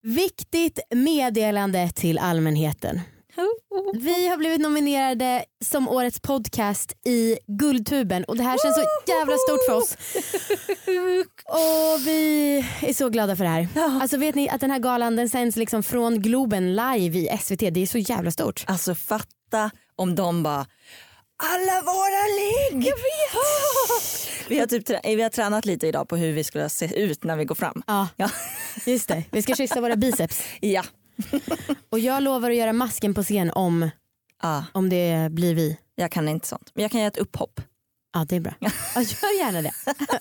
Viktigt meddelande till allmänheten. Vi har blivit nominerade som årets podcast i Guldtuben och det här känns så jävla stort för oss. Och vi är så glada för det här. Alltså vet ni att den här galan den sänds liksom från Globen live i SVT. Det är så jävla stort. Alltså fatta om de bara alla våra ligg. Jag vet. Vi har tränat lite idag på hur vi skulle se ut när vi går fram. Ja. Just det. Vi ska kyssa våra biceps. Ja. Och jag lovar att göra masken på scen om det blir vi. Jag kan inte sånt. Men jag kan göra ett upphopp. Ja, det är bra. Ja, gör gärna det.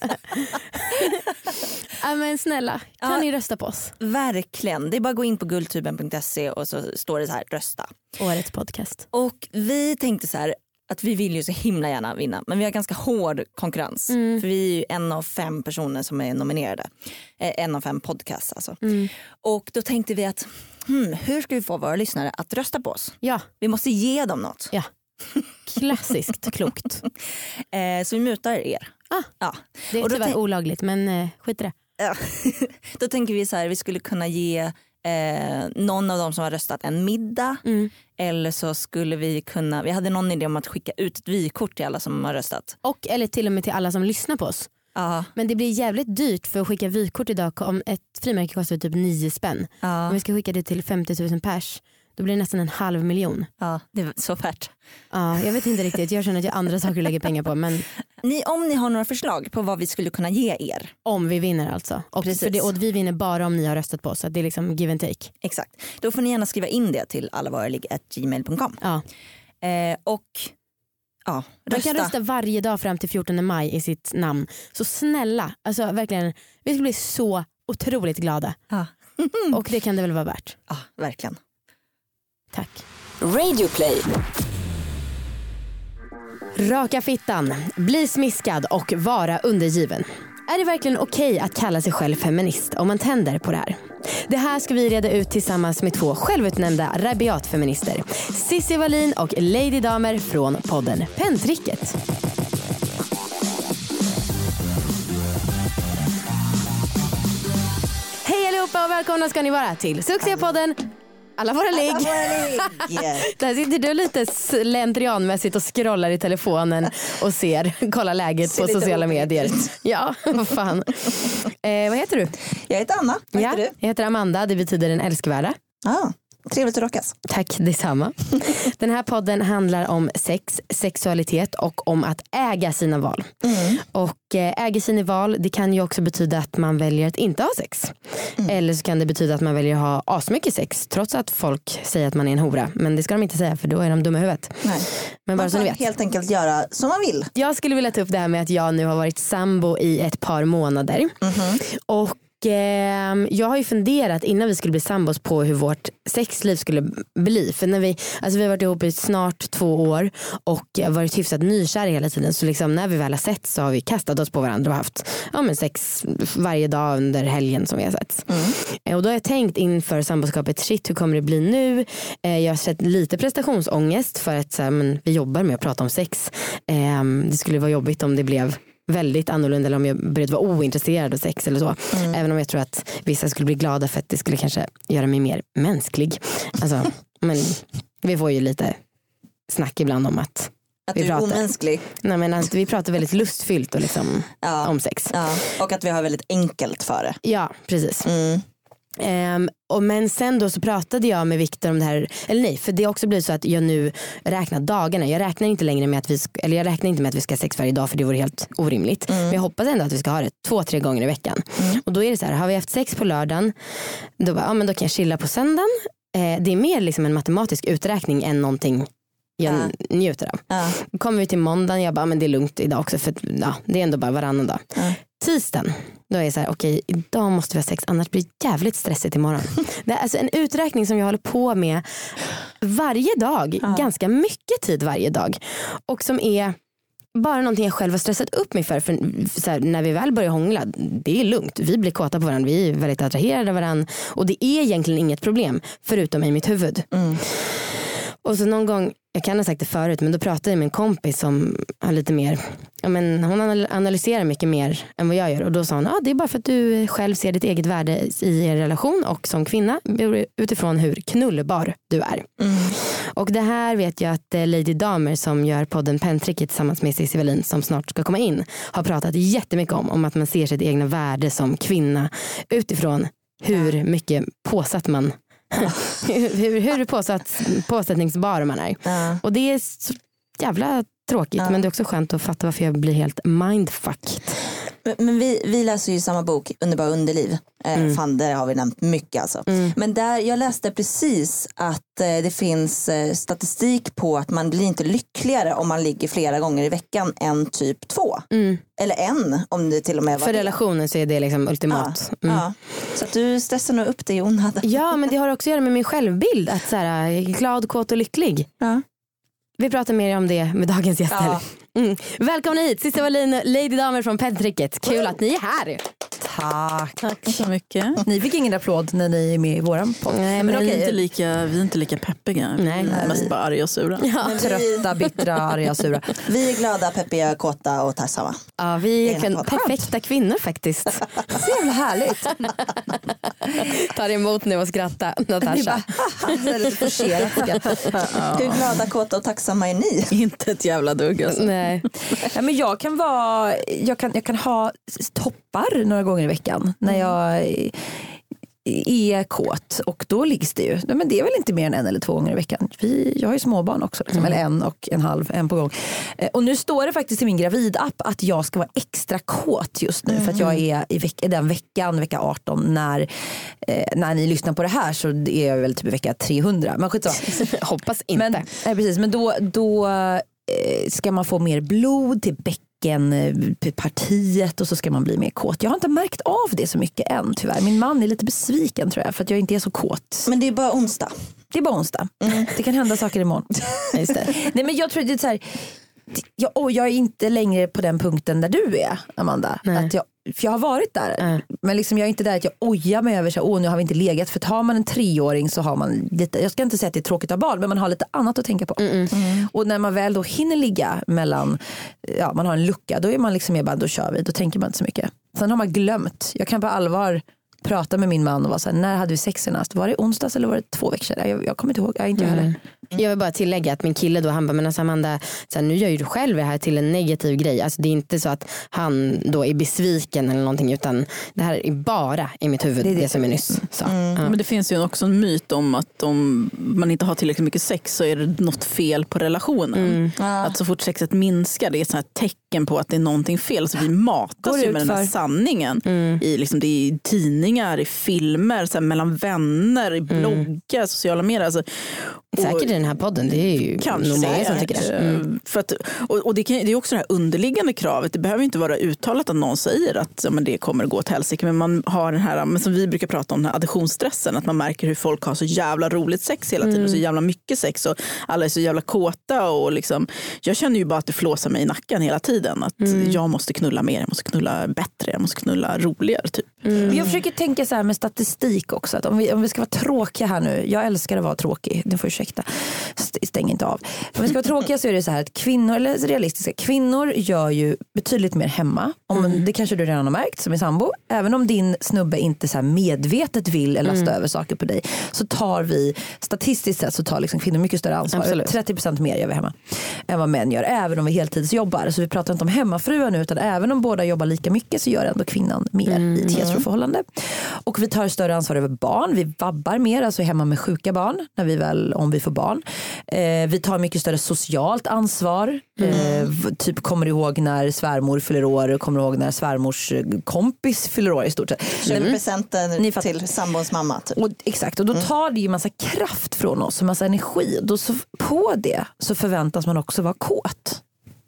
Ja, men snälla, kan ni rösta på oss? Verkligen. Det är bara att gå in på guldtuben.se och så står det så här, rösta. Årets podcast. Och vi tänkte så här att vi vill ju så himla gärna vinna. Men vi har ganska hård konkurrens. För vi är ju 1 av 5 personer som är nominerade. 1 av 5 podcasts alltså. Och då tänkte vi att hur ska vi få våra lyssnare att rösta på oss? Ja. Vi måste ge dem något. Ja. Klassiskt klokt. Så vi mutar er. Ja. Det är tyvärr olagligt, men skit i det. Då tänker vi så här, vi skulle kunna ge någon av dem som har röstat en middag. Eller så skulle vi hade någon idé om att skicka ut ett vykort till alla som har röstat. Och eller till och med till alla som lyssnar på oss. Men det blir jävligt dyrt för att skicka vykort idag. Om ett frimärke kostar typ 9 spänn. Om vi ska skicka det till 50 000 pers, då blir det nästan 500 000. Ja, det är så värt. Ja, jag vet inte riktigt. Jag känner att jag har andra saker att lägga pengar på. Men om ni har några förslag på vad vi skulle kunna ge er. Om vi vinner alltså. Och vi vinner bara om ni har röstat på oss. Så det är liksom give and take. Exakt. Då får ni gärna skriva in det till allavaraligg@gmail.com. Ja. Man kan rösta varje dag fram till 14 maj i sitt namn. Så snälla, alltså verkligen, vi ska bli så otroligt glada. Och det kan det väl vara värt. Ja, verkligen. Tack. Radioplay. Raka fittan, bli smiskad och vara undergiven. Är det verkligen okej att kalla sig själv feminist om man tänder på det här? Det här ska vi reda ut tillsammans med 2 självutnämnda rabiatfeminister. Cissi Wallin och Lady Damer från podden Pentricket. Hej allihopa och välkomna ska ni vara till succépodden Alla våra ligg. Där sitter du lite slentrianmässigt och scrollar i telefonen och kollar läget på sociala medier. Ja, vad fan. Vad heter du? Jag heter Anna. Vad heter du? Jag heter Amanda, det betyder den älskvärda. Trevligt att rockas. Tack, detsamma. Den här podden handlar om sex, sexualitet och om att äga sina val. Och äga sina val, det kan ju också betyda att man väljer att inte ha sex. Eller så kan det betyda att man väljer att ha asmycket sex trots att folk säger att man är en hora. Men det ska de inte säga för då är de dumma i huvudet. Nej. Men bara man så ni vet. Helt enkelt göra som man vill. Jag skulle vilja ta upp det här med att jag nu har varit sambo i ett par månader. Och jag har ju funderat innan vi skulle bli sambos på hur vårt sexliv skulle bli. För när vi har varit ihop i snart 2 år och varit hyfsat nykära hela tiden. Så liksom när vi väl har sett så har vi kastat oss på varandra och haft sex varje dag under helgen som vi har sett. Och då har jag tänkt inför samboskapet, shit hur kommer det bli nu? Jag har sett lite prestationsångest för att vi jobbar med att prata om sex. Det skulle vara jobbigt om det blev väldigt annorlunda eller om jag började vara ointresserad av sex eller så. Även om jag tror att vissa skulle bli glada för att det skulle kanske göra mig mer mänsklig. Alltså, men vi får ju lite snack ibland om att du är omänsklig. Nej, men att vi pratar väldigt lustfyllt och liksom om sex. Och att vi har väldigt enkelt för det. Ja, precis. Men sen då så pratade jag med Viktor om det här, eller nej, för det har också blivit så att jag nu räknar dagarna. Jag räknar inte längre med att jag räknar inte med att vi ska ha sex varje dag för det vore helt orimligt. Men jag hoppas ändå att vi ska ha det 2-3 gånger i veckan. Och då är det så här, har vi haft sex på lördagen då men då kan jag chilla på söndagen. Det är mer liksom en matematisk uträkning än någonting jag njuter av. Kommer vi till måndagen, jag bara men det är lugnt idag också för det är ändå bara varannan dag. Tisdagen, då är jag så här, okej, idag måste vi ha sex annars blir det jävligt stressigt imorgon. Det är alltså en uträkning som jag håller på med varje dag, ganska mycket tid varje dag och som är bara någonting jag själv har stressat upp mig för så här, när vi väl börjar hångla, det är lugnt, vi blir kåta på varandra, vi är väldigt attraherade av varandra och det är egentligen inget problem förutom i mitt huvud. Och så någon gång jag kan ha sagt det förut, men då pratade jag med en kompis som har lite mer, hon analyserar mycket mer än vad jag gör, och då sa hon, det är bara för att du själv ser ditt eget värde i er relation och som kvinna utifrån hur knullbar du är. Och det här vet jag att Lady Damer som gör podden Pentricket tillsammans med Cissi Wallin som snart ska komma in har pratat jättemycket om att man ser sitt egna värde som kvinna utifrån hur mycket påsatt man hur påsättningsbar man är. Och det är så jävla tråkigt, men det är också skönt att fatta varför jag blir helt mindfucked. Men vi läser ju samma bok, Underbara underliv. Fan, där har vi nämnt mycket alltså. Men där, jag läste precis att det finns statistik på att man blir inte lyckligare om man ligger flera gånger i veckan än typ 2. Eller en, om det till och med var för relationen så är det liksom ultimat. Ja. Så att du stressar nog upp det i onödan. Ja, men det har också att göra med min självbild. Att så här, glad, kåt och lycklig. Vi pratar mer om det med dagens gäster. Välkomna hit, Cissi Wallin, Lady Damer från Pentricket. Kul att ni är här. Tack så mycket. Ni fick ingen applåd när ni är med i våran podd. Nej, men vi är inte lika peppiga. Nej. Mest bara arga och sura. Trötta, bittra, arga och sura. Vi är glada, peppiga, kåta och tacksamma. Ja, vi är perfekta kvinnor faktiskt. Så jävla härligt. Tar emot nu och skratta, Natasha. Det är lite forcerat. Hur glada, kåta och tacksamma är ni? Inte ett jävla dugg alltså. Nej. Ja, men jag kan ha toppar några gånger i veckan när jag är kåt, och då liggs det ju. Men det är väl inte mer än 1 eller 2 gånger i veckan. Jag har ju småbarn också, liksom, eller 1,5, en på gång. Och nu står det faktiskt i min gravidapp att jag ska vara extra kåt just nu för att jag är i den veckan, vecka 18, när ni lyssnar på det här, så är jag väl typ i vecka 300. Men hoppas inte. Men, precis, men då ska man få mer blod till bäckenpartiet och så ska man bli mer kåt. Jag har inte märkt av det så mycket än tyvärr. Min man är lite besviken tror jag för att jag inte är så kåt. Men det är bara onsdag. Det är bara onsdag. Det kan hända saker imorgon. Just det. Nej, men jag tror det är så här, jag är inte längre på den punkten där du är, Amanda. Att för jag har varit där. Men liksom jag är inte där att jag ojar mig över så nu har vi inte legat. För tar man en 3-åring så har man lite, jag ska inte säga att det är tråkigt av barn, men man har lite annat att tänka på. Och när man väl då hinner ligga mellan, man har en lucka, då är man liksom mer bara, då kör vi, då tänker man inte så mycket. Sen har man glömt. Jag kan på allvar prata med min man och vara så här, när hade vi sex senast? Var det onsdags eller var det 2 veckor sedan? Jag kommer inte ihåg, jag inte heller. Jag vill bara tillägga att min kille då, han bara, men alltså Amanda, så här, nu gör ju du själv det här till en negativ grej. Alltså det är inte så att han då är besviken eller någonting, utan det här är bara i mitt huvud, det som jag nyss sa. Men det finns ju också en myt om att om man inte har tillräckligt mycket sex så är det något fel på relationen. Att så fort sexet minskar, det är ett sånt här tecken på att det är någonting fel. Så vi matas ju med den här sanningen i liksom, det är i tidningar, i filmer, så här, mellan vänner, i bloggar, sociala medier. Alltså, säkert i den här podden, det är ju kanske många som tycker det. För att, och det är också det här underliggande kravet. Det behöver inte vara uttalat att någon säger att men det kommer att gå åt helsike, men man har den här, men som vi brukar prata om, den här additionsstressen, att man märker hur folk har så jävla roligt sex hela tiden, och så jävla mycket sex, och alla är så jävla kåta, och liksom, jag känner ju bara att det flåsar mig i nacken hela tiden, att jag måste knulla mer, jag måste knulla bättre, jag måste knulla roligare typ. Jag försöker tänka så här med statistik också, att om vi ska vara tråkiga här nu, jag älskar att vara tråkig, det får ursäkta, stäng inte av. Om vi ska vara tråkiga så är det så här att kvinnor, eller realistiska, kvinnor gör ju betydligt mer hemma. Det kanske du redan har märkt som är sambo. Även om din snubbe inte så här medvetet vill lasta över saker på dig, så tar vi, statistiskt sett så tar liksom kvinnor mycket större ansvar. Absolut. 30% mer gör vi hemma än vad män gör, även om vi heltidsjobbar. Så vi pratar inte om hemmafruar nu, utan även om båda jobbar lika mycket så gör ändå kvinnan mer i ett heteroförhållande. Och vi tar större ansvar över barn. Vi vabbar mer, alltså hemma med sjuka barn när vi väl, om vi får barn. Vi tar mycket större socialt ansvar. Typ kommer ihåg när svärmor fyller år, kommer ihåg när svärmors kompis fyller år i stort sett. Köper presenter till sambons mamma typ. Och, exakt, och då tar det ju massa kraft från oss och massa energi. Då så, på det så förväntas man också vara kåt.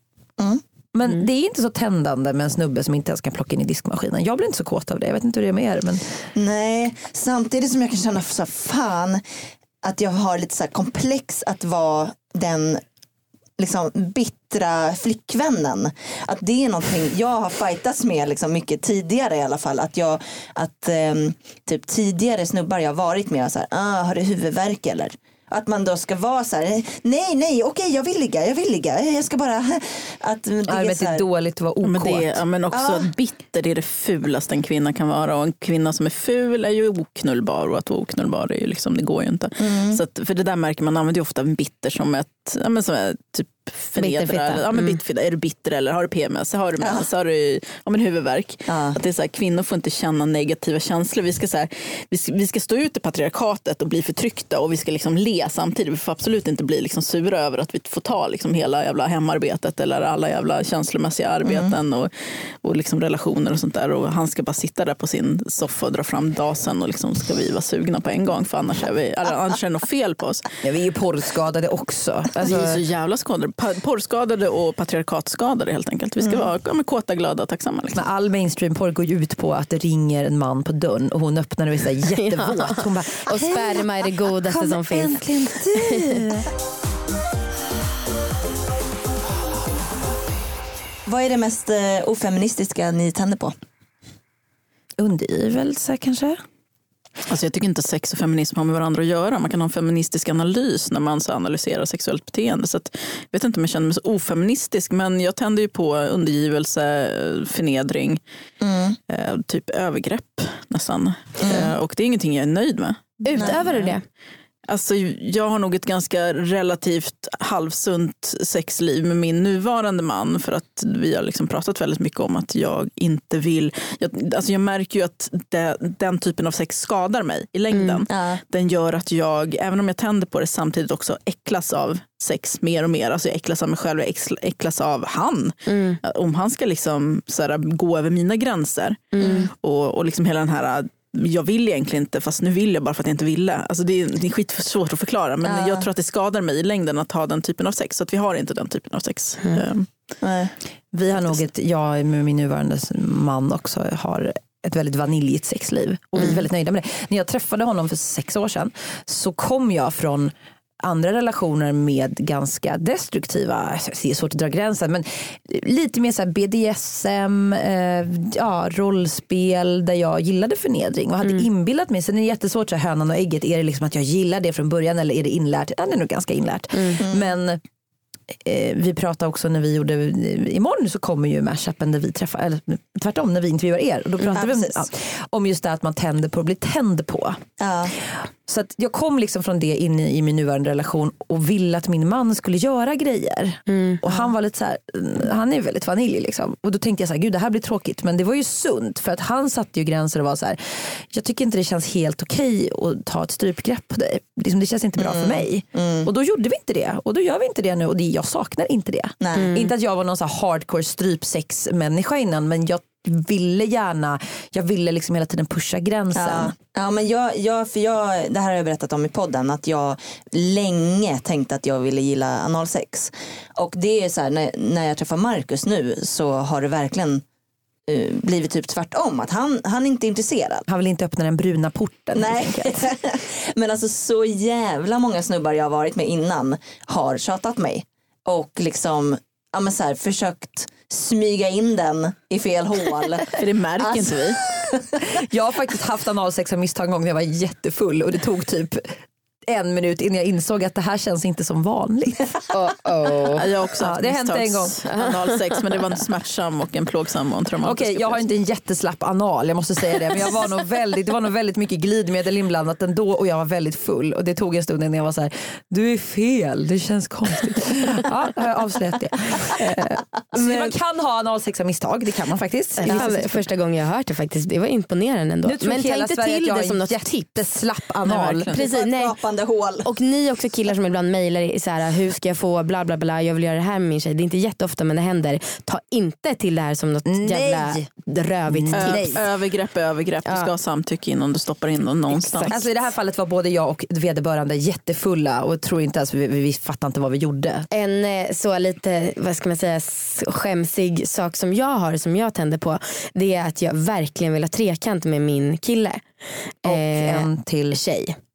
Men det är inte så tändande med en snubbe som inte ens kan plocka in i diskmaskinen. Jag blir inte så kåt av det, jag vet inte hur det är med er. Men... Nej, samtidigt som jag kan känna så fan att jag har lite så här komplex att vara den liksom bittra flickvännen. Att det är någonting jag har fightats med liksom mycket tidigare i alla fall. Att typ tidigare snubbar jag har varit med så här, har du huvudvärk eller? Att man då ska vara så här: nej, okej, jag vill ligga. Jag ska bara att det är så här... dåligt att vara okåt. Men också bitter, det är det fulaste en kvinna kan vara. Och en kvinna som är ful är ju oknullbar, och att vara oknullbar är ju liksom, det går ju inte. Så att, för det där märker man använder ju ofta en bitter som som är typ förnedra. Bitterfitta. Är du bitter eller har du PMS? Har du mens? Har du huvudvärk? Att det är så här, kvinnor får inte känna negativa känslor. Vi ska stå ut i patriarkatet och bli förtryckta, och vi ska liksom le samtidigt. Vi får absolut inte bli liksom sura över att vi får ta liksom hela jävla hemarbetet eller alla jävla känslomässiga arbeten och liksom relationer och sånt där. Och han ska bara sitta där på sin soffa och dra fram dasen, och liksom ska vi vara sugna på en gång, för annars är det något fel på oss. Ja, vi är ju porrskadade också. Alltså, vi är så jävla skadade. Porrskadade och patriarkatskadade helt enkelt. Vi ska vara kåta, glada och tacksamma. Liksom. Men all mainstream-porr går ju ut på att det ringer en man på dörren och hon öppnar och är så jättevåt. Hon bara, och sperma är det godaste som finns. Äntligen du! Vad är det mest ofeministiska ni tänder på? Undergivelse kanske? Alltså jag tycker inte sex och feminism har med varandra att göra. Man kan ha en feministisk analys när man så analyserar sexuellt beteende. Så att, jag vet inte om jag känner mig så ofeministisk, men jag tänder ju på undergivelse, förnedring, typ övergrepp nästan. Och det är ingenting jag är nöjd med. Utöver du det? Alltså, jag har nog ett ganska relativt halvsunt sexliv med min nuvarande man, för att vi har liksom pratat väldigt mycket om att jag inte vill... Jag märker ju att den typen av sex skadar mig i längden. Den gör att jag, även om jag tänder på det, samtidigt också äcklas av sex mer och mer. Alltså jag äcklas av mig själv, jag äcklas av han. Om han ska liksom såhär, gå över mina gränser och liksom hela den här... Jag vill egentligen inte, fast nu vill jag bara för att jag inte ville. Alltså det är skit för svårt att förklara, men jag tror att det skadar mig i längden att ha den typen av sex. Så att vi har inte den typen av sex. Vi har nog jag med min nuvarande man också har ett väldigt vaniljigt sexliv. Och vi är väldigt nöjda med det. När jag träffade honom för 6 år sedan så kom jag från andra relationer med ganska destruktiva, det är svårt att dra gränsen, men lite mer så här BDSM, rollspel där jag gillade förnedring och hade inbillat mig. Sen är det jättesvårt, så här, hönan och ägget, är det liksom att jag gillar det från början eller är det inlärt? Ja, det är nog ganska inlärt. Men vi pratade också när vi gjorde, imorgon så kommer ju mashupen där vi träffar, eller tvärtom när vi intervjuar er, och då pratade vi om just det att man tänder på att bli tänd på. Så att jag kom liksom från det in i min nuvarande relation och ville att min man skulle göra grejer. Och han var lite så här, han är väldigt vanilj liksom. Och då tänkte jag så här, gud det här blir tråkigt. Men det var ju sunt, för att han satte ju gränser och var så här, jag tycker inte det känns helt okej att ta ett strypgrepp på dig. Liksom, det känns inte bra för mig. Och då gjorde vi inte det. Och då gör vi inte det nu. Och jag saknar inte det. Inte att jag var någon så här hardcore strypsex-människa innan, men jag ville liksom hela tiden pusha gränsen. Ja, men det här har jag berättat om i podden, att jag länge tänkte att jag ville gilla analsex. Och det är så här, när jag träffar Marcus nu så har det verkligen blivit typ tvärtom, att han är inte intresserad. Han vill inte öppna den bruna porten. Nej. Men alltså så jävla många snubbar jag har varit med innan har tjatat mig och liksom så här, försökt smyga in den i fel hål. För det märker inte vi. Jag har faktiskt haft analsex av misstag en gång när jag var jättefull, och det tog typ 1 minut innan jag insåg att det här känns inte som vanligt. Jag har också haft det hände en gång. Analsex, men det var en smärtsam och en plågsam och en traumatisk. Okej, jag har inte en jätteslapp anal, jag måste säga det. Men det var nog väldigt mycket glidmedel inblandat ändå, och jag var väldigt full. Och det tog en stund innan jag var så här, du är fel, det känns konstigt. Ja, jag har avslöjat det. Men man kan ha analsex av misstag, det kan man faktiskt. Första gången jag hört det faktiskt, det var imponerande ändå. Men tänk inte till det som något jätteslapp anal. Precis, nej. Hål. Och ni också killar som ibland mejlar så här, hur ska jag få bla bla bla, jag vill göra det här med min tjej. Det är inte jätteofta, men det händer. Ta inte till det här som något jävla rövigt tips. Övergrepp. Du ska ha samtycke innan du stoppar in dem någonstans. Exakt. Alltså i det här fallet var både jag och vederbörande jättefulla, och tror inte ens vi fattar inte vad vi gjorde. En så lite, vad ska man säga, skämsig sak som jag tänder på, det är att jag verkligen vill ha trekant med min kille. Och en till tjej.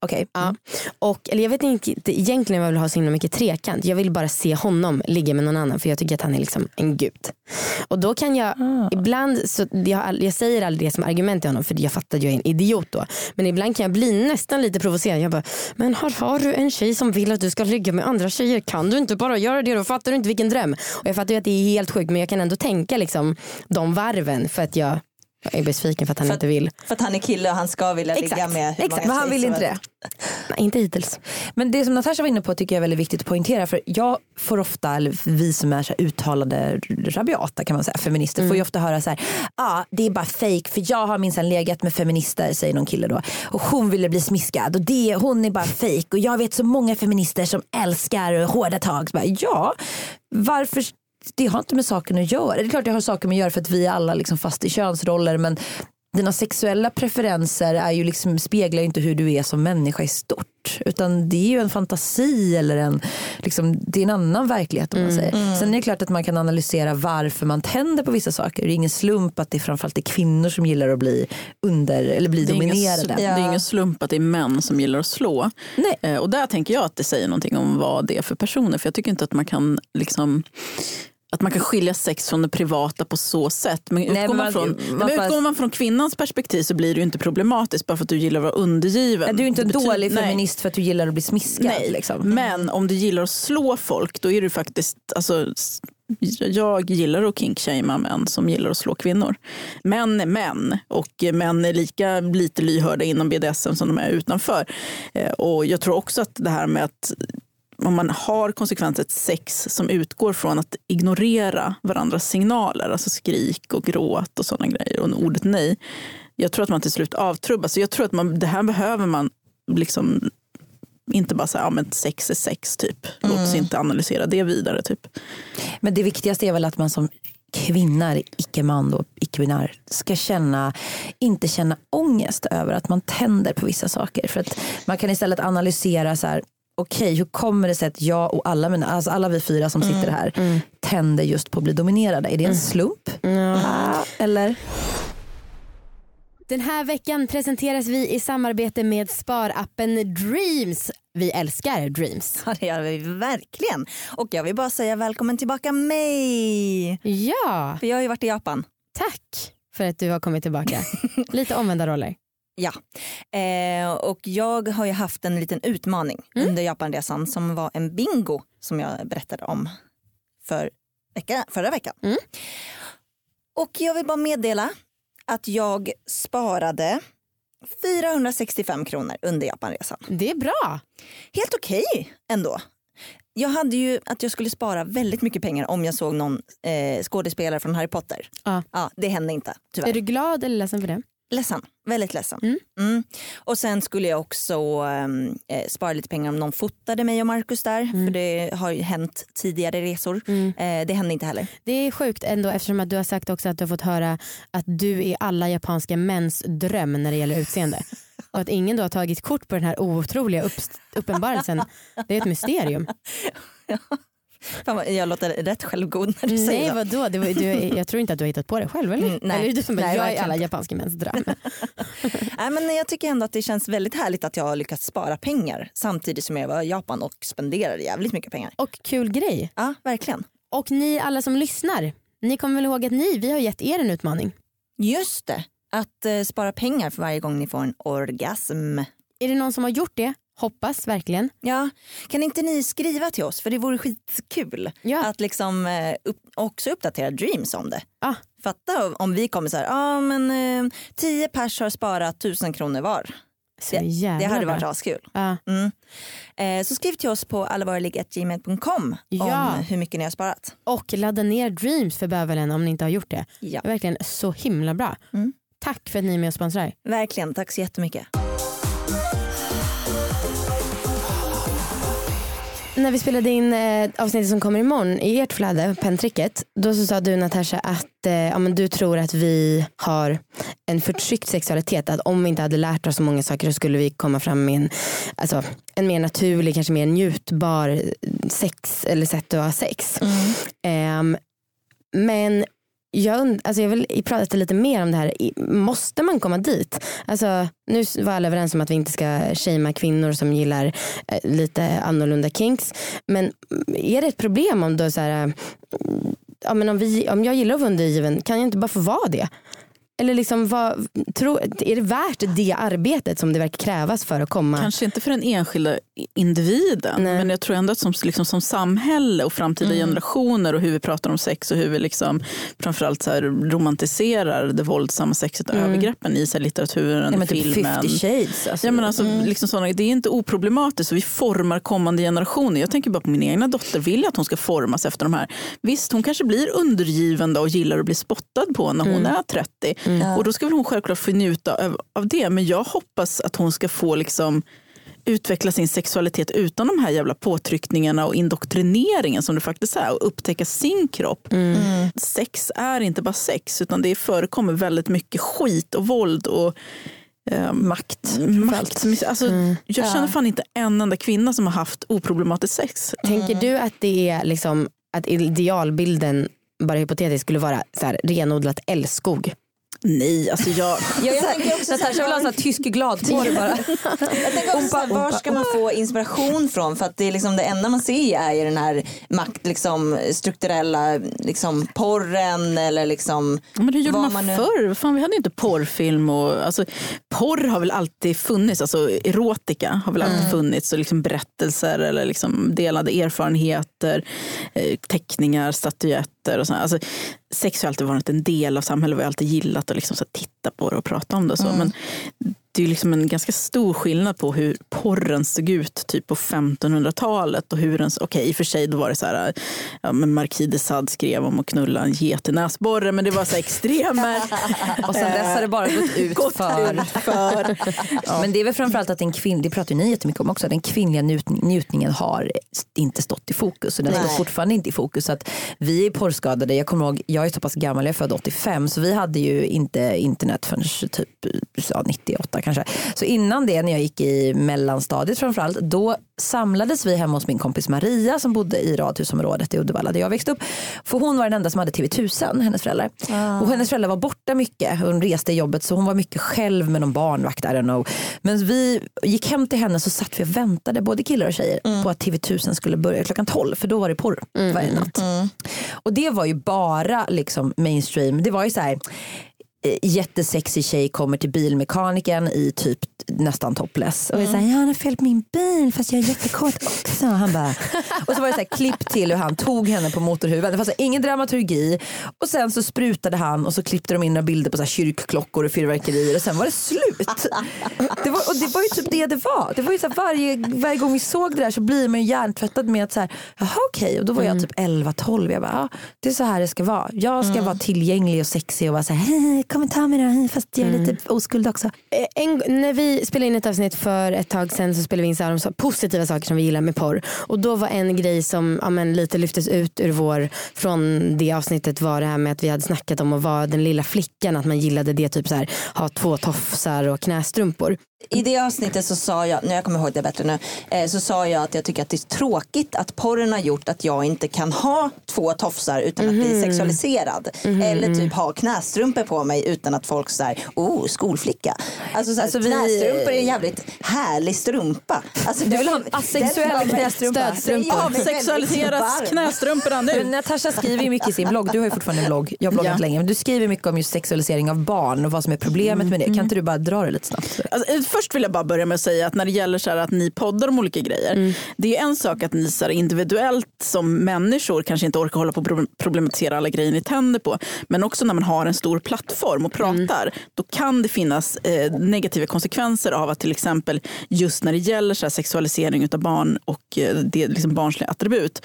Okej. Ja. Och, eller jag vet inte egentligen vad jag vill ha så himla mycket trekant. Jag vill bara se honom ligga med någon annan för jag tycker att han är liksom en gud. Och då kan jag ibland, så jag säger aldrig det som argument till honom för jag fattar att jag är en idiot då. Men ibland kan jag bli nästan lite provocerad. Jag bara, men har du en tjej som vill att du ska ligga med andra tjejer? Kan du inte bara göra det då? Fattar du inte vilken dröm? Och jag fattar ju att det är helt sjukt men jag kan ändå tänka liksom de varven för att jag är besviken för att han inte vill. För att han är kille och han ska vilja ligga med hur många Men han vill inte det. Nej, inte hittills. Men det som Natasha var inne på tycker jag är väldigt viktigt att poängtera. För jag får ofta, eller vi som är så här uttalade rabiata kan man säga, feminister, får ju ofta höra så här: det är bara fake för jag har minsann legat med feminister, säger någon kille då. Och hon ville bli smiskad och hon är bara fake. Och jag vet så många feminister som älskar hårda tag. Så bara, varför? Det har inte med saken att göra. Det är klart det har saker med att göra för att vi är alla liksom fast i könsroller, men dina sexuella preferenser är ju liksom, speglar ju inte hur du är som människa i stort, utan det är ju en fantasi eller det är en annan verklighet om man säger. Sen är det klart att man kan analysera varför man tänder på vissa saker. Det är ingen slump att det framförallt är kvinnor som gillar att bli dominerade. Det är ingen slump att det är män som gillar att slå. Nej. Och där tänker jag att det säger någonting om vad det är för personer, för jag tycker inte att man kan att man kan skilja sex från det privata på så sätt. Men utgår man från kvinnans perspektiv så blir det ju inte problematiskt bara för att du gillar att vara undergiven. Du är inte en dålig feminist för att du gillar att bli smiskad. Nej, liksom. Men om du gillar att slå folk, då är du faktiskt... Alltså, jag gillar att kinkshamea män som gillar att slå kvinnor. Män och män är lika lite lyhörda inom BDSM som de är utanför. Och jag tror också att det här med att om man har konsekvent sex som utgår från att ignorera varandras signaler, alltså skrik och gråt och sådana grejer och ordet nej, jag tror att man till slut avtrubbas. Så jag tror att det här behöver man liksom inte bara säga men sex är sex typ. Låt oss inte analysera det vidare typ. Men det viktigaste är väl att man som kvinna, icke-man och icke-binär ska inte känna ångest över att man tänder på vissa saker. För att man kan istället analysera så här: okej, hur kommer det sig att jag och alla vi 4 som sitter här tänder just på att bli dominerade? Är det en slump? Eller? Den här veckan presenteras vi i samarbete med sparappen Dreams. Vi älskar Dreams. Ja, det gör vi verkligen. Och jag vill bara säga välkommen tillbaka mig. Ja. För jag har ju varit i Japan. Tack för att du har kommit tillbaka. Lite omvända roller. Ja, och jag har ju haft en liten utmaning under Japanresan som var en bingo som jag berättade om förra veckan. Och jag vill bara meddela att jag sparade 465 kronor under Japanresan. Det är bra. Helt okej ändå. Jag hade ju att jag skulle spara väldigt mycket pengar om jag såg någon skådespelare från Harry Potter. Ja, det hände inte, tyvärr. Är du glad eller ledsen för det? Ledsen, väldigt ledsen. Och sen skulle jag också spara lite pengar om någon fotade mig och Marcus där. För det har ju hänt tidigare resor. Det hände inte heller. Det är sjukt ändå eftersom att du har sagt också att du har fått höra att du är alla japanska mäns dröm när det gäller utseende. Och att ingen då har tagit kort på den här otroliga uppenbarelsen. Det är ett mysterium. Jag låter rätt självgod när du säger det. Nej vadå, jag tror inte att du har hittat på det själv eller? Nej. Eller är du som bara, jag är alla japanska mäns dröm. Nej, men jag tycker ändå att det känns väldigt härligt att jag har lyckats spara pengar samtidigt som jag var i Japan och spenderade jävligt mycket pengar. Och kul grej. Ja, verkligen. Och ni alla som lyssnar, ni kommer väl ihåg att vi har gett er en utmaning. Just det, att spara pengar för varje gång ni får en orgasm. Är det någon som har gjort det? Hoppas verkligen. Ja, kan inte ni skriva till oss? För det vore skitkul att liksom också uppdatera Dreams om det. Fatta om vi kommer så här, 10 pers har sparat 1000 kronor var. Det hade varit askul. Så skriv till oss på allvarlig@gmail.com om hur mycket ni har sparat. Och ladda ner Dreams för bövelen om ni inte har gjort det. Ja. Det är verkligen så himla bra. Tack för att ni är med och sponsrar. Verkligen, tack så jättemycket. När vi spelade in avsnittet som kommer imorgon i ert flöde, pentricket, då så sa du Natasha att du tror att vi har en förtryckt sexualitet, att om vi inte hade lärt oss så många saker så skulle vi komma fram med en mer naturlig, kanske mer njutbar sex eller sätt att ha sex. Men jag vill prata lite mer om det här. Måste man komma dit? Alltså, nu var alla överens om att vi inte ska shamea kvinnor som gillar lite annorlunda kinks. Men är det ett problem om då så här, ja, men om jag gillar att vara undergiven, kan jag inte bara få vara det? Eller liksom, är det värt det arbetet som det verkar krävas för att komma? Kanske inte för den enskilda individen. Nej. Men jag tror ändå att som samhälle och framtida generationer och hur vi pratar om sex och hur vi liksom framförallt så här romantiserar det våldsamma sexet och övergreppen i så här litteraturen, filmen. 50 Shades. Alltså. Ja, men alltså, liksom sådana, det är inte oproblematiskt och vi formar kommande generationer. Jag tänker bara på min egna dotter. Vill jag att hon ska formas efter de här? Visst, hon kanske blir undergivande och gillar att bli spottad på när hon är 30. Och då ska väl hon självklart få njuta av det. Men jag hoppas att hon ska få liksom utveckla sin sexualitet utan de här jävla påtryckningarna och indoktrineringen som det faktiskt är. Och upptäcka sin kropp. Sex är inte bara sex, utan det förekommer väldigt mycket skit och våld och makt. Alltså, jag känner fan inte en enda kvinna som har haft oproblematiskt sex. Tänker du att det är liksom att idealbilden bara hypotetiskt skulle vara så här renodlat älskog? Nej, alltså jag tänker också så här, jag vill ha så här tysk gladporr bara. Jag tänker också var ska man få inspiration från, för att det är liksom det enda man ser är ju den här makt liksom strukturella liksom porren eller liksom. Men hur gjorde man förr? Fan, vi hade inte porrfilm och alltså porr har väl alltid funnits, alltså erotika har väl alltid funnits och liksom berättelser eller liksom delade erfarenheter, teckningar, statyetter och så. Alltså sex har alltid varit en del av samhället, vi har alltid gillat att liksom så titta på det och prata om det och så. Men det är liksom en ganska stor skillnad på hur porren såg ut typ på 1500-talet och hur den, okej, i och för sig då var det så här, men Marquis de Sade skrev om att knulla en get i näsborre, men det var så här extremer. Och sen dess har det bara gått ut för. Ja. Men det är väl framförallt att det pratar ju ni jättemycket om också, den kvinnliga njutningen har inte stått i fokus och den står fortfarande inte i fokus. Så att vi är porrskadade, jag kommer ihåg, jag är så pass gammal, jag är född 85, så vi hade ju inte internet förrän typ 98 kanske. Så innan det, när jag gick i mellanstadiet framförallt, då samlades vi hemma hos min kompis Maria som bodde i radhusområdet i Uddevalla där jag växte upp. För hon var den enda som hade TV1000, hennes föräldrar. Och hennes föräldrar var borta mycket. Hon reste i jobbet så hon var mycket själv med någon barnvakt, I don't know. Men vi gick hem till henne så satt vi och väntade, både killar och tjejer, på att TV1000 skulle börja klockan 12. För då var det porr varje natt. Och det var ju bara liksom mainstream. Det var ju så här, jättesexig tjej kommer till bilmekaniken i typ nästan topless och är såhär, jag har fel på min bil fast jag är jättekort också. Han bara, och så var det så här klipp till hur han tog henne på motorhuven. Det fanns ingen dramaturgi och sen så sprutade han och så klippte de in några bilder på så här kyrkklockor och fyrverkerier och sen var det slut. Det var ju typ det var. Det var ju så här, varje gång vi såg det där så blir man ju hjärntvättad med att så här, jaha okej. Och då var jag typ 11-12. Jag bara, det är så här det ska vara. Jag ska vara tillgänglig och sexig och vara så här, kom ta mig då, fast jag är lite oskuld också. När vi spelade in ett avsnitt för ett tag sedan så spelade vi in så här om så positiva saker som vi gillar med porr. Och då var en grej som lite lyftes ut från det avsnittet var det här med att vi hade snackat om att vara den lilla flickan, att man gillade det typ så här, ha 2 tofsar och knästrumpor. I det avsnittet så sa jag, när jag kommer ihåg det bättre nu, så sa jag att jag tycker att det är tråkigt att porren har gjort att jag inte kan ha 2 tofsar utan att bli sexualiserad. Eller typ ha knästrumpor på mig utan att folk säger, skolflicka. Alltså knästrumpor är en jävligt härlig strumpa. Alltså, du vill ha en asexuell knästrumpa? Sexualiseras knästrumporna nu. Men Natasha skriver ju mycket i sin blogg, du har ju fortfarande en blogg, jag har bloggat länge, men du skriver mycket om just sexualisering av barn och vad som är problemet med det. Kan inte du bara dra det lite snabbt? Alltså, först vill jag bara börja med att säga att när det gäller så här att ni poddar om olika grejer, det är en sak att ni så här individuellt som människor kanske inte orkar hålla på och problematisera alla grejer ni tänder på, men också när man har en stor plattform och pratar, då kan det finnas negativa konsekvenser av att till exempel just när det gäller så här sexualisering av barn och det liksom barnsliga attribut,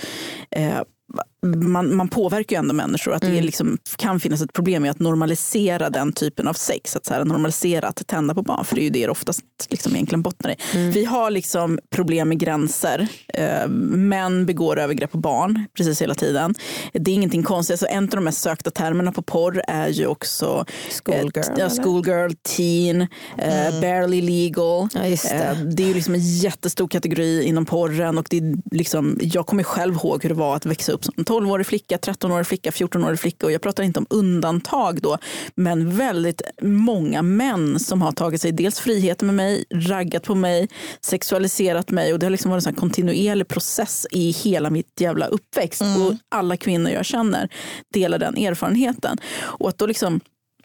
man påverkar ju ändå människor, att det liksom kan finnas ett problem med att normalisera den typen av sex, att så här, normalisera att tända på barn, för det är ju det oftast liksom egentligen bottnar i. Vi har liksom problem med gränser, män begår övergrepp på barn precis hela tiden, det är ingenting konstigt. Så en av de mest sökta termerna på porr är ju också schoolgirl, teen, barely legal. Det är ju liksom en jättestor kategori inom porren och det är liksom, jag kommer själv ihåg hur det var att växa upp som 12-årig flicka, 13-årig flicka, 14-årig flicka, och jag pratar inte om undantag då, men väldigt många män som har tagit sig dels friheten med mig, raggat på mig, sexualiserat mig, och det har liksom varit en sån här kontinuerlig process i hela mitt jävla uppväxt och alla kvinnor jag känner delar den erfarenheten. Och att då liksom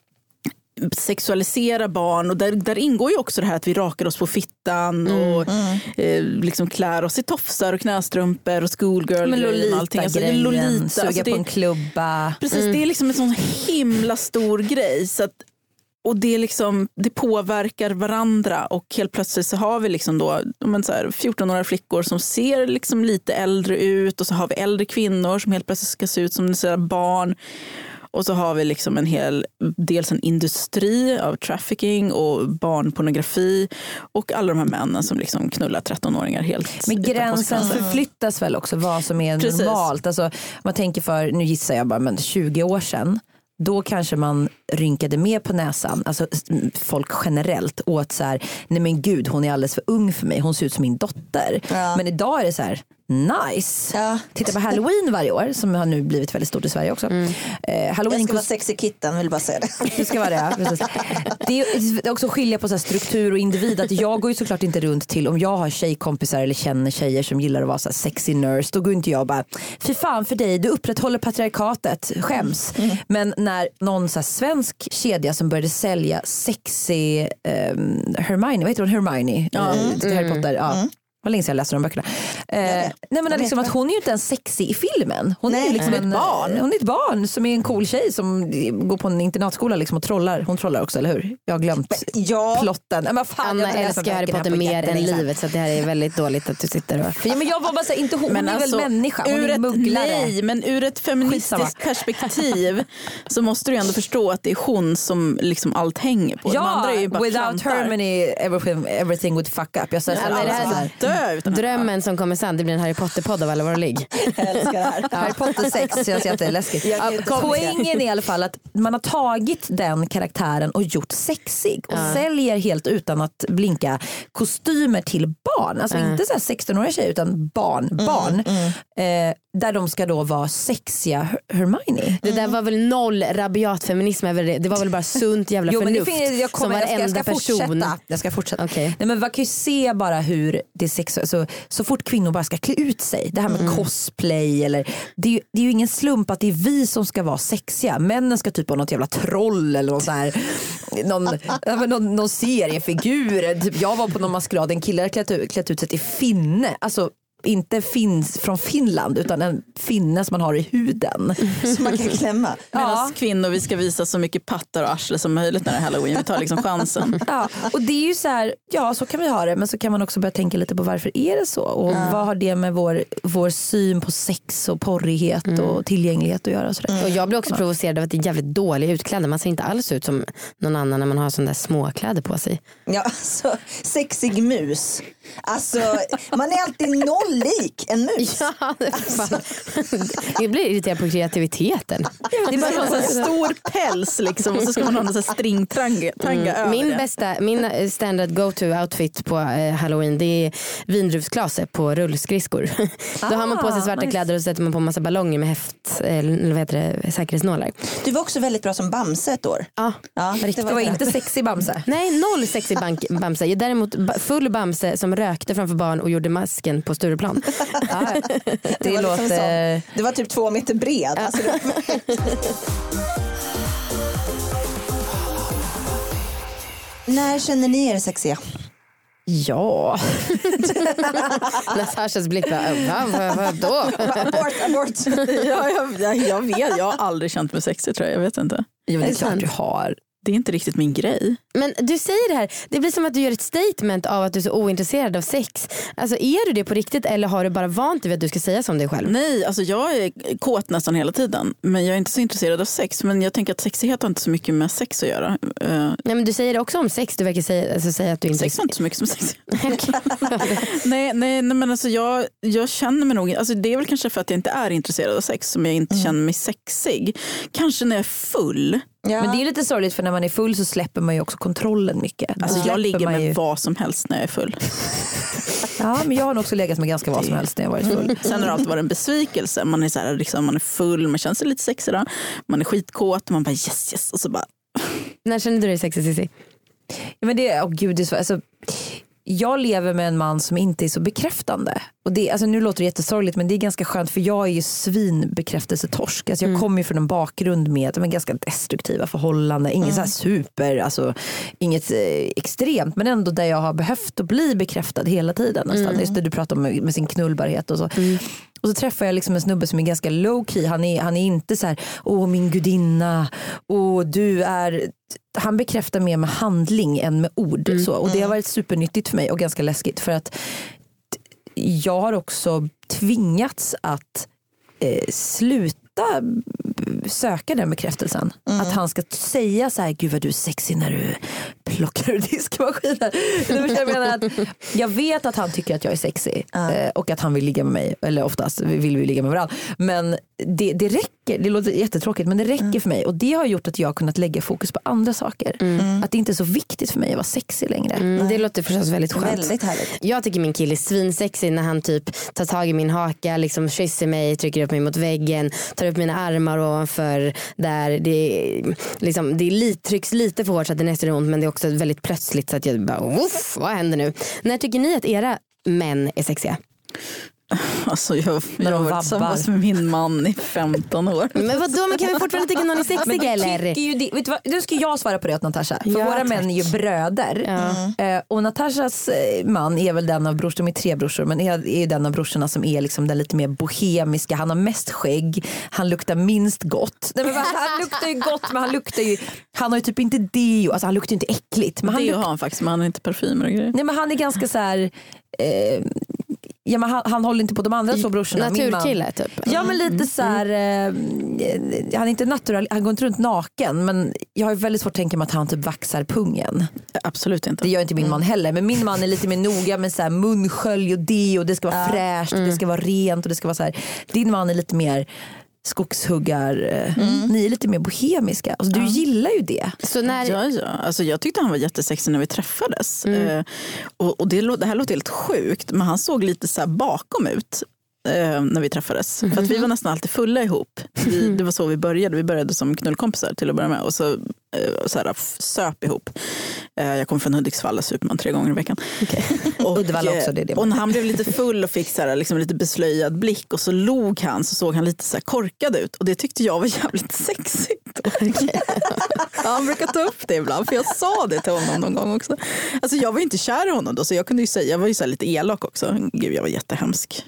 sexualisera barn, och där ingår ju också det här att vi rakar oss på fittan och liksom klär oss i tofsar och knästrumpor och schoolgirl och allting. Alltså, Lolita, suga på en klubba. Precis, det är liksom en sån himla stor grej, så att, och det är liksom, det påverkar varandra, och helt plötsligt så har vi liksom då 14-åriga flickor som ser liksom lite äldre ut, och så har vi äldre kvinnor som helt plötsligt ska se ut som barn. Och så har vi liksom dels en industri av trafficking och barnpornografi, och alla de här männen som liksom knullar 13-åringar helt. Men gränsen förflyttas väl också, vad som är normalt. Alltså, man tänker för, nu gissar jag bara, men 20 år sedan, då kanske man rynkade mer på näsan. Alltså folk generellt åt så här, nej men gud, hon är alldeles för ung för mig, hon ser ut som min dotter. Ja. Men idag är det så här, nice. Ja. Titta på Halloween varje år, som har nu blivit väldigt stort i Sverige också. Halloween, jag ska vara sexy kitten, vill bara säga det. Du ska vara det, ja, precis. Det är också skilja på så här struktur och individ. Att jag går ju såklart inte runt till, om jag har tjejkompisar eller känner tjejer som gillar att vara så här sexy nurse, då går inte jag bara, fy fan för dig, du upprätthåller patriarkatet, skäms. Men när någon så här svensk kedja som började sälja sexy Hermione, vad heter hon? Hermione? Harry Potter, ja. Vad länge sedan jag läste de böckerna. Nej, men liksom att hon är ju inte ens sexy i filmen. Hon är liksom ett barn. Hon är ett barn som är en cool tjej som går på en internatskola liksom och trollar. Hon trollar också, eller hur? Jag har glömt plotten. Men fan, Anna älskar Harry Potter mer än livet, så det här är väldigt dåligt att du sitter och... Ja, men jag var bara så här, inte hon är alltså, väl människa, hon är mugglare. Nej, men ur ett feministiskt perspektiv så måste du ändå förstå att det är hon som liksom allt hänger på. Ja, de andra är ju bara without Hermione everything would fuck up. Jag säger drömmen som kommer sen, det blir en Harry Potter-podd av alla våra ligg. Jag älskar det här. Harry Potter 6, så jag ser att det är läskigt. Poängen är i alla fall att man har tagit den karaktären och gjort sexig och säljer helt utan att blinka kostymer till barn. Alltså inte så här 16-åriga tjejer, utan barn. Där de ska då vara sexiga Hermione. Det där var väl noll rabiat feminism över det. Det var väl bara sunt jävla förnuft. Som varenda person. Jag ska fortsätta. Okay. Nej, men man kan ju se bara hur det är så fort kvinnor bara ska klä ut sig. Det här med cosplay eller det är ju ingen slump att det är vi som ska vara sexiga. Männen ska typ ha något jävla troll eller något så här, någon seriefigur. Typ, jag var på någon maskerad, en kille hade klätt ut sig till finne. Alltså inte finns från Finland, utan en finne som man har i huden. Som man kan klämma. Medan kvinnor, vi ska visa så mycket pattar och arsle som möjligt när det är Halloween. Vi tar liksom chansen. Ja, och det är ju så här, ja så kan vi ha det, men så kan man också börja tänka lite på varför är det så? Och vad har det med vår syn på sex och porrighet och tillgänglighet att göra? Och jag blir också provocerad av att det är jävligt dålig utklädda. Man ser inte alls ut som någon annan när man har sådana där småkläder på sig. Ja, alltså sexig mus. Alltså, man är alltid nollik en mus. Ja, det blir irriterad på kreativiteten. Det är bara en sån stor päls liksom, och så ska man ha en sån stringtranga över min standard go-to-outfit på Halloween, det är vindruvsklase på rullskridskor. Då har man på sig svarta kläder och så sätter man på en massa ballonger med säkerhetsnålar. Du var också väldigt bra som Bamse ett år. Ja, det var inte sexig Bamse. Nej, noll sexig Bamse. Jag är däremot full Bamse som rökte framför barn och gjorde masken på Stureplan. Det låter... Det var typ 2 meter bred. Alltså, när känner ni er sexiga? Ja. Natashas blick var, vadå? Abort. Jag vet, jag har aldrig känt mig sexig, tror jag vet inte. Jo, det är klart du har. Det är inte riktigt min grej. Men du säger det här, det blir som att du gör ett statement av att du är så ointresserad av sex. Alltså är du det på riktigt, eller har du bara vant dig vid att du ska säga som dig själv? Nej, alltså jag är kåt nästan hela tiden. Men jag är inte så intresserad av sex. Men jag tänker att sexighet har inte så mycket med sex att göra. Nej, men du säger det också om sex. Du verkar säga att du inte... Sex har inte så mycket som sex. nej, men alltså jag känner mig nog... Alltså det är väl kanske för att jag inte är intresserad av sex som jag inte känner mig sexig. Kanske när jag är full. Ja. Men det är lite sorgligt, för när man är full så släpper man ju också kontrollen mycket. Alltså jag ligger med vad som helst när jag är full. Ja, men jag har nog också legat med ganska vad som helst när jag varit full. Sen har det alltid varit en besvikelse. Man är så här, liksom, man är full, man känner sig lite sexig då. Man är skitkåt, man bara yes och så bara. När känner du dig sexig, Cissi? Ja, men det, gud, det är så, alltså, jag lever med en man som inte är så bekräftande. Och det, alltså, nu låter det jättesorgligt, men det är ganska skönt, för jag är ju svinbekräftelsetorsk. Alltså, jag kommer ju från en bakgrund med ganska destruktiva förhållanden. Inget så här super, alltså, inget extremt, men ändå där jag har behövt att bli bekräftad hela tiden. Nästan. Just det du pratar om med sin knullbarhet och så. Och så träffar jag liksom en snubbe som är ganska low key. Han är inte så här, åh min gudinna, åh du är... Han bekräftar mer med handling än med ord. Så. Och det har varit supernyttigt för mig och ganska läskigt. För att jag har också tvingats att sluta söka den bekräftelsen. Att han ska säga så här, gud vad du är sexig när du plockar ur diskmaskinen. Jag menar att jag vet att han tycker att jag är sexig och att han vill ligga med mig, eller oftast vill vi ligga med varandra. Men det räcker, det låter jättetråkigt, men det räcker för mig, och det har gjort att jag har kunnat lägga fokus på andra saker. Att det inte är så viktigt för mig att vara sexig längre. Det låter förstås väldigt skönt. Väldigt härligt. Jag tycker min kille är svinsexig när han typ tar tag i min haka, liksom kysser mig, trycker upp mig mot väggen, tar upp mina armar ovanför där det trycks lite för hårt så att det nästan är ont, men det är också väldigt plötsligt så att jag bara, vad händer nu? När tycker ni att era män är sexiga? Alltså jag har varit tillsammans med min man i 15 år. Men vadå, men kan vi fortfarande tycka någon är sexig eller? Ju det, vet du vad, nu ska jag svara på det åt Natasha. För våra män är ju bröder. Och Natashas man är väl den av brorsor, de är 3 brorsor, men är den av brorsorna som är liksom den lite mer bohemiska. Han har mest skägg, han luktar minst gott. Nej, men han luktar ju gott, men han har ju typ inte deo, alltså han luktar ju inte äckligt. Men det har han faktiskt, men han har inte parfymer och grejer. Nej, men han är ganska så här... Ja, men han håller inte på de andra 2 brorsorna. Naturkille typ. Ja, men lite så här, han är inte natural, han går inte runt naken, men jag har väldigt svårt att tänka mig att han typ vaxar pungen. Absolut inte. Det gör inte min man heller, men min man är lite mer noga med så här munskölj och det ska vara fräscht, och det ska vara rent, och det ska vara så här. Din man är lite mer skogshuggar, ni är lite mer bohemiska, alltså, du gillar ju det. Så när... Ja. Alltså, jag tyckte han var jättesexig när vi träffades. Och det här låter helt sjukt, men han såg lite så här bakom ut när vi träffades. För att vi var nästan alltid fulla ihop. Det var så vi började. Vi började som knullkompisar till att börja med. Och så här, söp ihop. Jag kom från Hudiksvall och super man 3 gånger i veckan. Okay. Och Uddevalla också, det är det. Och när han blev lite full och fick så här, liksom lite beslöjad blick, och så log han, så såg han lite så här korkad ut. Och det tyckte jag var jävligt sexigt. Han brukar ta upp det ibland, för jag sa det till honom någon gång också. Alltså jag var inte kär i honom då, så jag kunde ju säga, jag var ju så här lite elak också. Gud, jag var jättehemsk.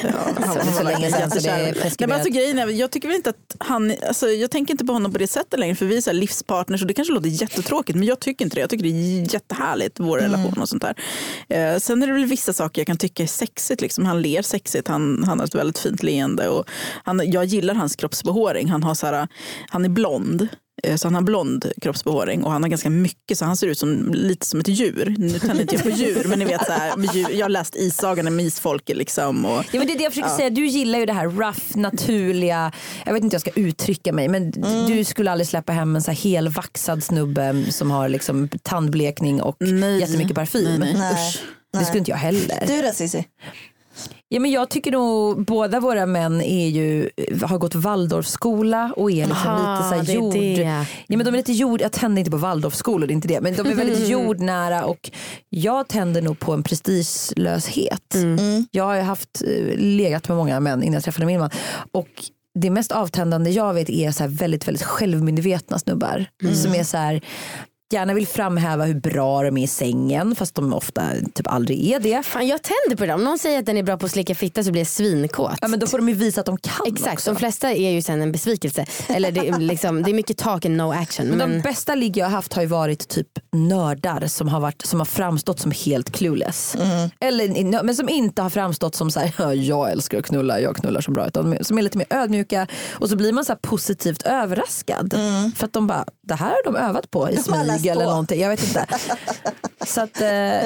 Så länge sedan, så det är preskriberat. Alltså, grejen är, jag tycker väl inte att jag tänker inte på honom på det sättet längre, för vi är så här livspartners, och det kanske låter jättetråkigt, men jag tycker inte det. Jag tycker det är jättehärligt, vår relation och sånt där. Sen är det väl vissa saker jag kan tycka är sexigt, liksom. Han ler sexigt, han har ett väldigt fint leende, och jag gillar hans kroppsbehåring. Han är blond. Så han har blond kroppsbehåring, och han har ganska mycket, så han ser ut som lite som ett djur. Nu tänder inte jag på djur, men ni vet så här, jag har läst Issagan med isfolket liksom, och ja, men det är det jag försöker säga. Du gillar ju det här rough, naturliga. Jag vet inte hur jag ska uttrycka mig, men du skulle aldrig släppa hem en så här helvaxad snubbe som har liksom tandblekning och jättemycket parfym. Nej. Det skulle inte jag heller. Du då, Cissi? Ja, men jag tycker nog båda våra män har gått Waldorfskola och är liksom lite så här jord. Ja, men de är lite jord. Jag tänder inte på Waldorfskolor, det är inte det, men de är väldigt jordnära, och jag tänder nog på en prestigelöshet. Jag har legat med många män innan jag träffade min man, och det mest avtändande jag vet är så här väldigt, väldigt självmedvetna snubbar som är så här, gärna vill framhäva hur bra de är i sängen, fast de ofta typ aldrig är det. Fan, jag tänder på det. Om någon säger att den är bra på att slicka fitta så blir jag svinkåt. Ja, men då får de ju visa att de kan. Exakt, också. De flesta är ju sen en besvikelse. Eller det är mycket talk and no action. Men de bästa ligg jag har haft har ju varit typ nördar som har framstått som helt clueless. Eller, men som inte har framstått som så här, jag älskar att knulla, jag knullar så bra. Utan som är lite mer ödmjuka, och så blir man så här positivt överraskad. För att de bara, det här har de övat på i smyg eller någonting, jag vet inte. Så att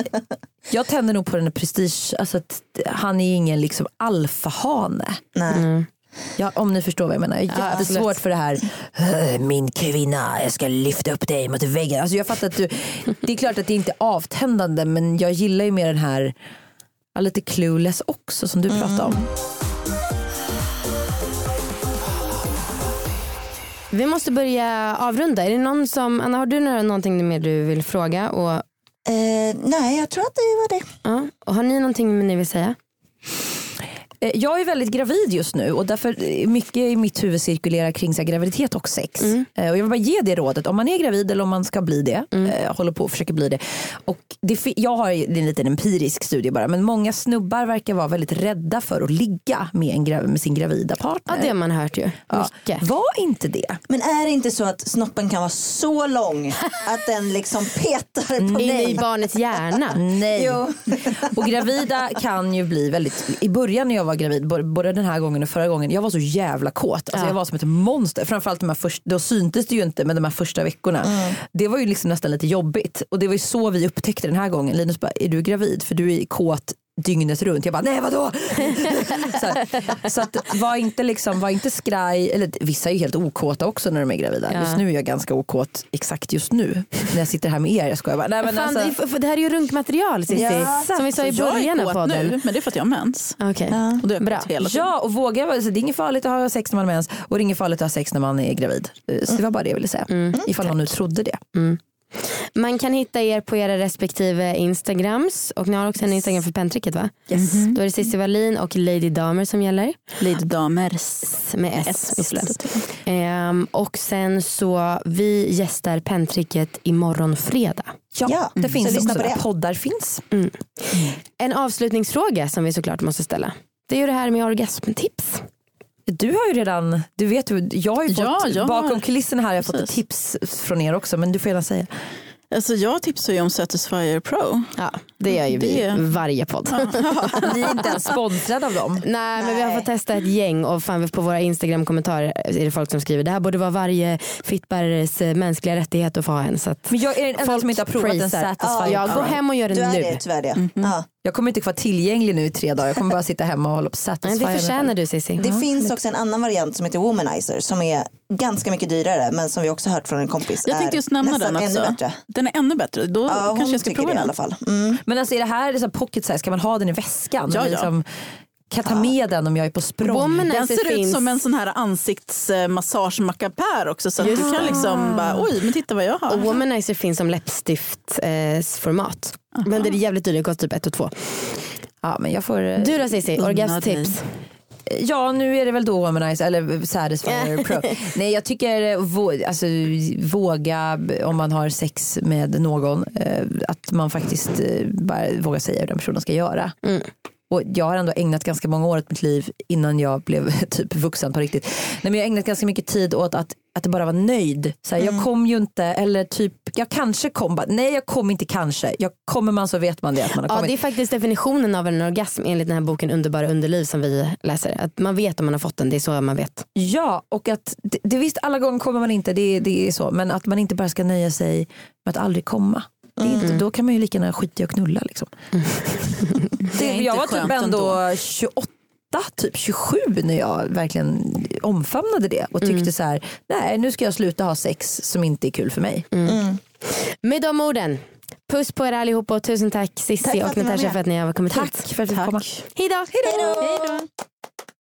jag tänder nog på den här prestige, alltså att han är ingen liksom alfahane. Nej. Ja, om ni förstår vad jag menar. Jättesvårt för det här, min kvinna, jag ska lyfta upp dig mot väggen. Alltså jag fattar att det är klart att det inte är avtändande, men jag gillar ju mer den här Ja, lite clueless också som du pratade om. Vi måste börja avrunda. Är det någon som, Anna, har du någonting mer du vill fråga? Och, nej, jag tror att det var det. ja, och har ni någonting ni vill säga? Jag är väldigt gravid just nu och därför mycket i mitt huvud cirkulerar kring så här, graviditet och sex. Och jag vill bara ge det rådet om man är gravid eller om man ska bli det. Håller på och försöker bli det. Och jag har en liten empirisk studie bara, men många snubbar verkar vara väldigt rädda för att ligga med sin gravida partner. Ja, det har man hört ju. Mycket. Var inte det. Men är det inte så att snoppen kan vara så lång att den liksom petar på In i dig? barnets hjärna. Nej. Jo. Och gravida kan ju bli väldigt, i början när jag var gravid, både den här gången och förra gången, jag var så jävla kåt. Alltså jag var som ett monster. Framförallt då syntes det ju inte, men de här första veckorna. Det var ju liksom nästan lite jobbigt. Och det var ju så vi upptäckte den här gången. Linus bara, är du gravid? För du är kåt dygnet runt. Jag bara, nej vadå? så att var inte skraj, eller vissa är ju helt okåta också när de är gravida. Just nu är jag ganska okåt exakt just nu. När jag sitter här med er, jag skojar bara. Nej, men Fan, alltså, det här är ju runkmaterial, Cissi. Ja, som vi sa i början av podden. Nu, men det är för att jag har mens. Okej. Och det är Bra. hela tiden. ja, och våga, alltså, det är inget farligt att ha sex när man har mens och det är inget farligt att ha sex när man är gravid. Så det var bara det jag ville säga. Ifall någon nu trodde det. Man kan hitta er på era respektive Instagrams. Och ni har också en Instagram för Pentricket, va? Yes. Då är det Cissi Wallin och Lady Damer som gäller. Lady Damers. Med S. Just det. Och sen så vi gästar Pentricket imorgon fredag. Ja, det finns så lyssna också på där det. poddar finns. En avslutningsfråga som vi såklart måste ställa. Det är ju det här med orgasmtips. Du har ju redan, du vet ju, jag har ju fått bakom kulisserna här, jag har fått ett Precis. tips från er också, men du får gärna säga. Alltså jag tipsar ju om Satisfyer Pro. Ja, det gör ju vi i varje podd. Ni är inte ens sponsrade av dem. Nej, men vi har fått testa ett gäng och fan, på våra Instagram-kommentarer är det folk som skriver det här borde vara varje fittbärares mänskliga rättighet att få ha en. Så att Men jag är den enda folk som inte har provat en praisar. Satisfyer Ja, gå Pro. hem och gör det Du är nu. det, tyvärr det. Ja. Jag kommer inte vara tillgänglig nu i 3 dagar, jag kommer bara sitta hemma och hålla på Men Satisfyer. det förtjänar du, Cissi. Det finns också en annan variant som heter Womanizer som är ganska mycket dyrare men som vi också hört från en kompis Jag tänkte just nämna nästan den också. ännu bättre. Den är ännu bättre. Då Ja, kanske hon jag ska tycker prova det i den. alla fall. Men alltså är det här liksom pocket size, kan man ha den i väskan? Ja, Eller ja. liksom, kan jag ta med den om jag är på språng? Womanizer Den ser finns. ut som en sån här ansiktsmassage-mackapär också. Så att du kan liksom bara, oj men titta vad jag har. Och Womanizer finns som läppstiftformat. Men det är jävligt dyrt, det kostar typ 1 och 2. Ja, men jag får... Du då, Cissi, Unna orgasmtips. Ja, nu är det väl då Womanizer eller Satisfyer Pro. Nej, jag tycker våga om man har sex med någon att man faktiskt bara vågar säga hur den personen ska göra. Och jag har ändå ägnat ganska många år åt mitt liv innan jag blev typ vuxen på riktigt. Nej, men jag har ägnat ganska mycket tid åt att det bara var nöjd. Så här, jag kom ju inte, eller typ, jag kanske kom. Nej, jag kom inte kanske. Kommer man så vet man det att man har Ja, kommit. det är faktiskt definitionen av en orgasm enligt den här boken Underbara underliv som vi läser. Att man vet om man har fått den, det är så man vet. Ja, och att det visst alla gånger kommer man inte, det är så. Men att man inte bara ska nöja sig med att aldrig komma. Det är inte, då kan man ju lika gärna skita i och knulla liksom. Jag var typ ändå 28, typ 27 när jag verkligen omfamnade det och tyckte så här: nej, nu ska jag sluta ha sex som inte är kul för mig. Med de orden, puss på er allihopa och tusen tack Cissi och Natasha för att ni har kommit hit. Tack för att du fick komma. Hej då!